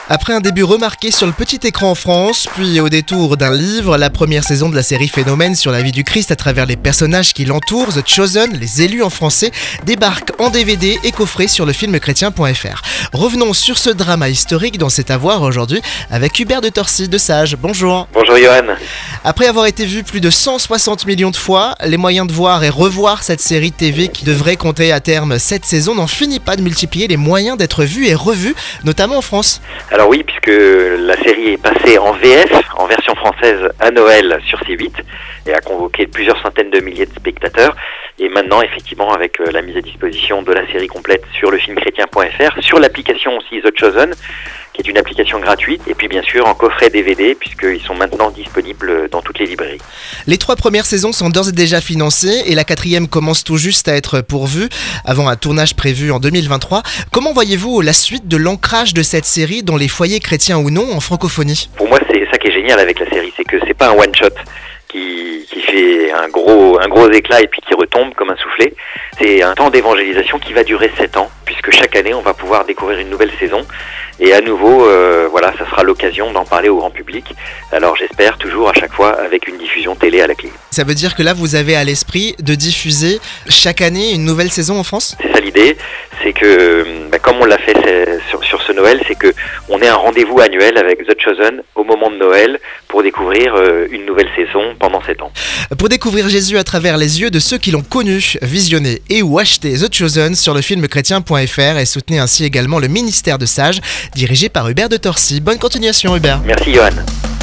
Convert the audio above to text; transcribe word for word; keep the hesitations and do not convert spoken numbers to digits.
Après un début remarqué sur le petit écran en France, puis au détour d'un livre, la première saison de la série Phénomène sur la vie du Christ à travers les personnages qui l'entourent, The Chosen, les élus en français, débarque en D V D et coffret sur le film chrétien point f r. Revenons sur ce drama historique dans C'est à voir aujourd'hui avec Hubert de Torcy de Sage. Bonjour. Bonjour Johan. Après avoir été vu plus de cent soixante millions de fois, les moyens de voir et revoir cette série T V qui devrait compter à terme sept saisons n'en finit pas de multiplier les moyens d'être vus et revus, notamment en France. Alors oui, puisque la série est passée en V F, en version française à Noël sur C huit, et a convoqué plusieurs centaines de milliers de spectateurs. Et maintenant, effectivement, avec la mise à disposition de la série complète sur le film chrétien point f r, sur l'application aussi The Chosen, qui est une application gratuite, et puis bien sûr en coffret D V D, puisqu'ils sont maintenant disponibles dans toutes les librairies. Les trois premières saisons sont d'ores et déjà financées, et la quatrième commence tout juste à être pourvue, avant un tournage prévu en deux mille vingt-trois. Comment voyez-vous la suite de l'ancrage de cette série dans les foyers chrétiens ou non en francophonie ? Pour moi, c'est ça qui est génial avec la série, c'est que c'est pas un one-shot qui, qui fait un gros, un gros éclat et puis qui retombe comme un soufflet. C'est un temps d'évangélisation qui va durer sept ans, puisque chaque année, on va pouvoir découvrir une nouvelle saison. Et à nouveau, euh, voilà, ça sera l'occasion d'en parler au grand public. Alors j'espère toujours à chaque fois avec une diffusion télé à la clé. Ça veut dire que là, vous avez à l'esprit de diffuser chaque année une nouvelle saison en France ? C'est ça l'idée, c'est que, bah, comme on l'a fait sur, sur ce Noël, c'est que on ait un rendez-vous annuel avec The Chosen au moment de Noël pour découvrir euh, une nouvelle saison pendant sept ans. Pour découvrir Jésus à travers les yeux de ceux qui l'ont connu, visionné et ou acheté The Chosen sur le film chrétien point f r et soutenez ainsi également le ministère de Sage, dirigé par Hubert de Torcy. Bonne continuation Hubert. Merci Johan.